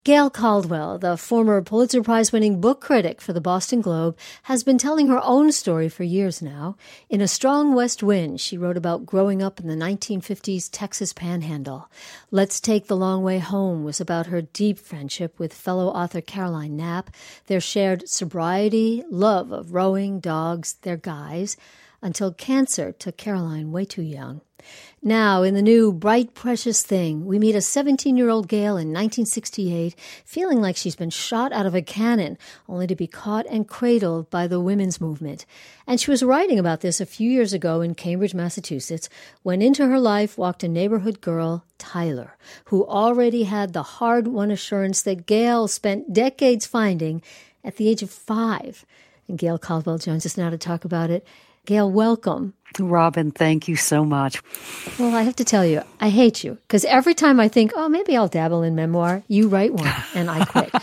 Gail Caldwell, the former Pulitzer Prize-winning book critic for the Boston Globe, has been telling her own story for years now. In A Strong West Wind, she wrote about growing up in the 1950s Texas Panhandle. Let's Take the Long Way Home was about her deep friendship with fellow author Caroline Knapp, their shared sobriety, love of rowing, dogs, their guys, until cancer took Caroline way too young. Now, in the new Bright Precious Thing, we meet a 17-year-old Gail in 1968, feeling like she's been shot out of a cannon, only to be caught and cradled by the women's movement. And she was writing about this a few years ago in Cambridge, Massachusetts, when into her life walked a neighborhood girl, Tyler, who already had the hard-won assurance that Gail spent decades finding at the age of 5. And Gail Caldwell joins us now to talk about it. Gail, welcome. Robin, thank you so much. Well, I have to tell you, I hate you, because every time I think, oh, maybe I'll dabble in memoir, you write one, and I quit.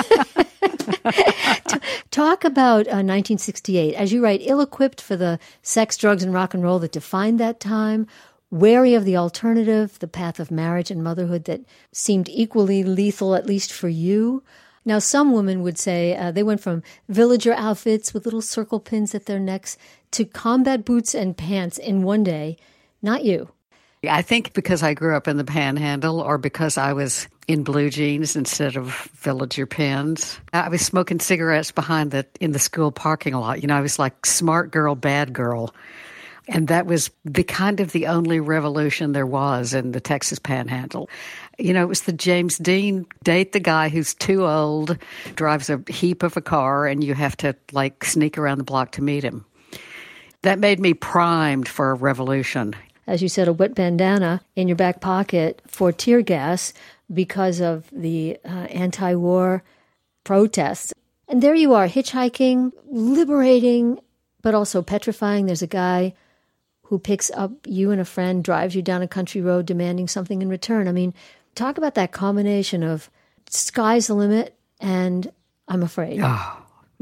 Talk about 1968. As you write, ill-equipped for the sex, drugs, and rock and roll that defined that time, wary of the alternative, the path of marriage and motherhood that seemed equally lethal, at least for you. Now, some women would say they went from villager outfits with little circle pins at their necks to combat boots and pants in one day. Not you. I think because I grew up in the Panhandle, or because I was in blue jeans instead of villager pins. I was smoking cigarettes in the school parking lot. You know, I was like smart girl, bad girl. And that was the only revolution there was in the Texas Panhandle. You know, it was the James Dean, date the guy who's too old, drives a heap of a car, and you have to, sneak around the block to meet him. That made me primed for a revolution. As you said, a wet bandana in your back pocket for tear gas because of the anti-war protests. And there you are, hitchhiking, liberating, but also petrifying. There's a guy who picks up you and a friend, drives you down a country road demanding something in return. I mean, talk about that combination of sky's the limit and I'm afraid. Oh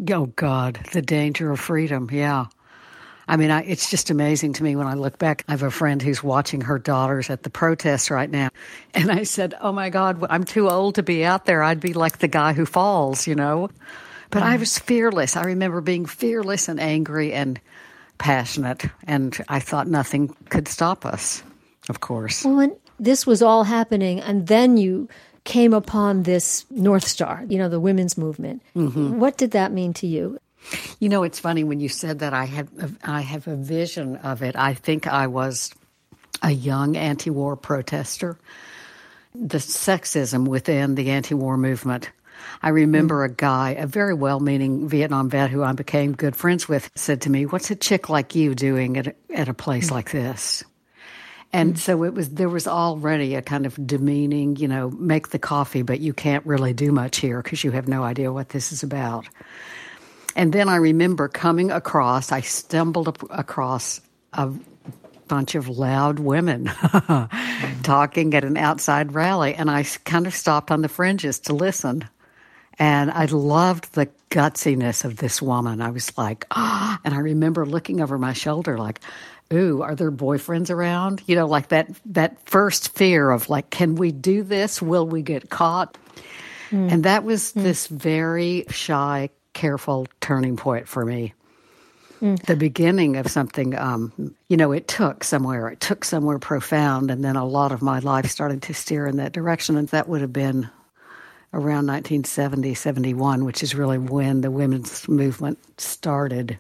God, the danger of freedom, yeah. I mean, it's just amazing to me when I look back. I have a friend who's watching her daughters at the protests right now. And I said, oh my God, I'm too old to be out there. I'd be like the guy who falls, you know. But I was fearless. I remember being fearless and angry and passionate, and I thought nothing could stop us, of course. Well, when this was all happening, and then you came upon this North Star, you know, the women's movement. Mm-hmm. What did that mean to you? You know, it's funny when you said that. I have a vision of it. I think I was a young anti-war protester. The sexism within the anti-war movement. I remember a guy, a very well-meaning Vietnam vet who I became good friends with, said to me, "What's a chick like you doing at a place like this?" And so there was already a kind of demeaning, you know, make the coffee, but you can't really do much here because you have no idea what this is about. And then I remember I stumbled across a bunch of loud women talking at an outside rally, and I kind of stopped on the fringes to listen. And I loved the gutsiness of this woman. I was like, and I remember looking over my shoulder like, ooh, are there boyfriends around? You know, like that first fear of like, can we do this? Will we get caught? And that was this very shy, careful turning point for me. The beginning of something, you know, it took somewhere profound, and then a lot of my life started to steer in that direction, and that would have been around 1970, 71, which is really when the women's movement started.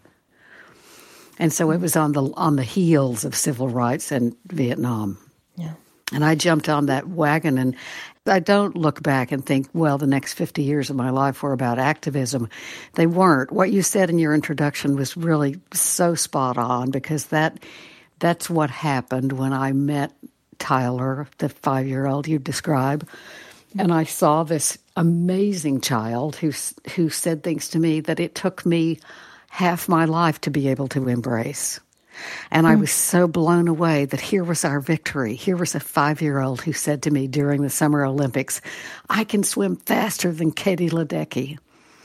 And so it was on the heels of civil rights in Vietnam. Yeah. And I jumped on that wagon, and I don't look back and think, well, the next 50 years of my life were about activism. They weren't. What you said in your introduction was really so spot on, because that's what happened when I met Tyler, the 5-year-old you describe. And I saw this amazing child who said things to me that it took me half my life to be able to embrace. And I was so blown away that here was our victory. Here was a 5-year-old who said to me during the Summer Olympics, I can swim faster than Katie Ledecky.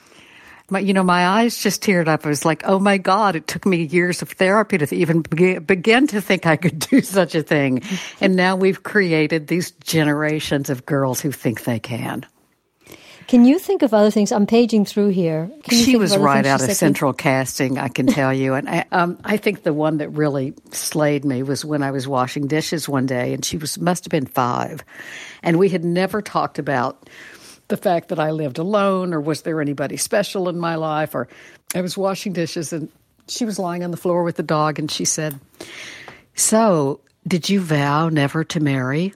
My eyes just teared up. I was like, oh my God, it took me years of therapy to even begin to think I could do such a thing. And now we've created these generations of girls who think they can. Can you think of other things? I'm paging through here. She was right out of Central Casting, I can tell you. And I think the one that really slayed me was when I was washing dishes one day, and she must have been 5. And we had never talked about the fact that I lived alone, or was there anybody special in my life, or I was washing dishes, and she was lying on the floor with the dog, and she said, "So, did you vow never to marry?"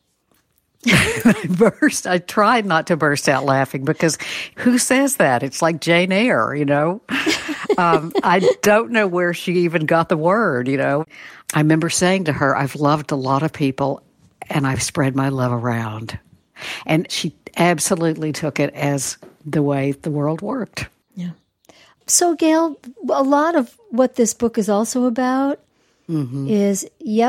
I tried not to burst out laughing, because who says that? It's like Jane Eyre, you know? I don't know where she even got the word, you know? I remember saying to her, "I've loved a lot of people, and I've spread my love around." And she absolutely took it as the way the world worked. Yeah. So, Gail, a lot of what this book is also about is,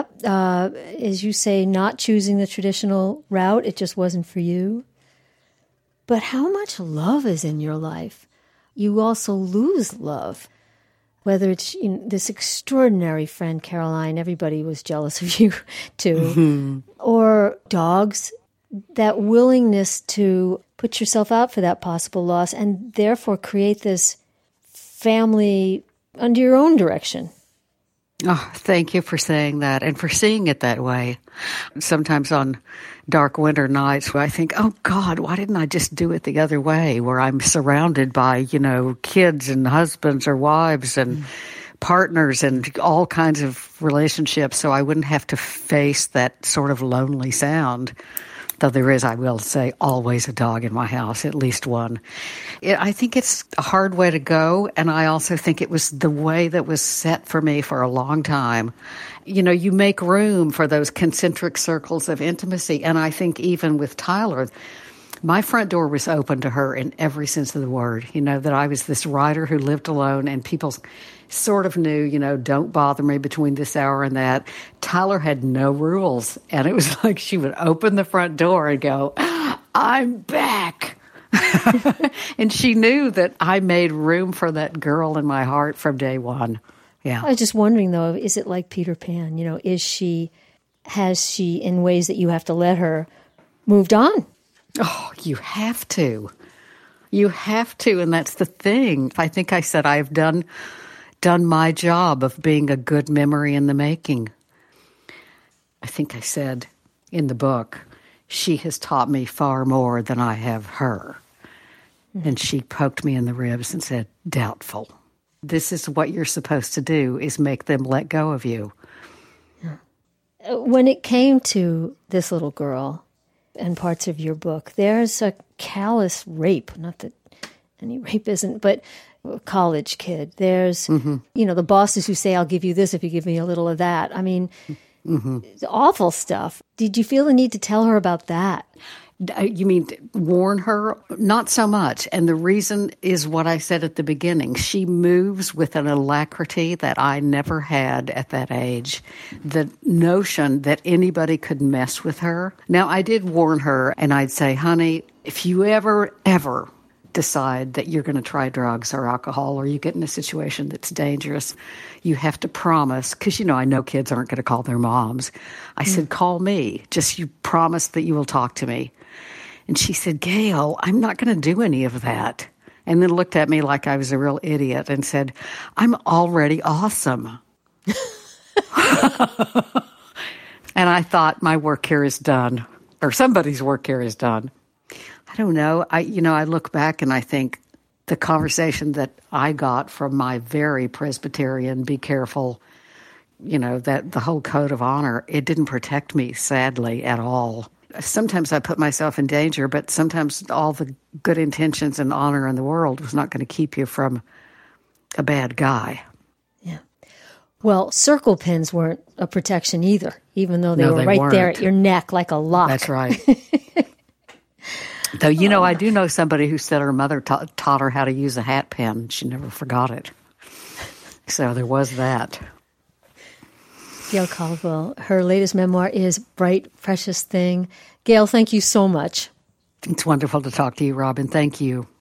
as you say, not choosing the traditional route. It just wasn't for you. But how much love is in your life? You also lose love. Whether it's this extraordinary friend, Caroline, everybody was jealous of you too, or dogs, that willingness to put yourself out for that possible loss and therefore create this family under your own direction. Oh, thank you for saying that and for seeing it that way. Sometimes on dark winter nights where I think, oh God, why didn't I just do it the other way, where I'm surrounded by, kids and husbands or wives and partners and all kinds of relationships, so I wouldn't have to face that sort of lonely sound. Though there is, I will say, always a dog in my house, at least one. I think it's a hard way to go, and I also think it was the way that was set for me for a long time. You make room for those concentric circles of intimacy, and I think even with Tyler, my front door was open to her in every sense of the word, that I was this writer who lived alone, and people sort of knew, don't bother me between this hour and that. Tyler had no rules, and it was like she would open the front door and go, "I'm back." And she knew that I made room for that girl in my heart from day one. Yeah. I was just wondering, though, is it like Peter Pan? Has she, in ways that you have to let her, moved on? Oh, you have to. You have to, and that's the thing. I think I said I've done my job of being a good memory in the making. I think I said in the book, she has taught me far more than I have her. And she poked me in the ribs and said, "Doubtful. This is what you're supposed to do, is make them let go of you." When it came to this little girl and parts of your book, there's a callous rape, not that any rape isn't, but a college kid. There's, the bosses who say, "I'll give you this if you give me a little of that." I mean, awful stuff. Did you feel the need to tell her about that? You mean warn her? Not so much. And the reason is what I said at the beginning. She moves with an alacrity that I never had at that age. The notion that anybody could mess with her. Now, I did warn her, and I'd say, "Honey, if you ever decide that you're going to try drugs or alcohol, or you get in a situation that's dangerous, you have to promise," because, I know kids aren't going to call their moms. I said, "Call me. Just you promise that you will talk to me." And she said, "Gail, I'm not going to do any of that." And then looked at me like I was a real idiot and said, "I'm already awesome." And I thought, my work here is done, or somebody's work here is done. I don't know. I look back and I think the conversation that I got from my very Presbyterian, be careful, that the whole code of honor, it didn't protect me, sadly, at all. Sometimes I put myself in danger, but sometimes all the good intentions and honor in the world was not going to keep you from a bad guy. Yeah. Well, circle pins weren't a protection either, even though they were right there at your neck like a lock. That's right. Though, I do know somebody who said her mother taught her how to use a hat pin. She never forgot it. So there was that. Gail Caldwell, her latest memoir is Bright, Precious Thing. Gail, thank you so much. It's wonderful to talk to you, Robin. Thank you.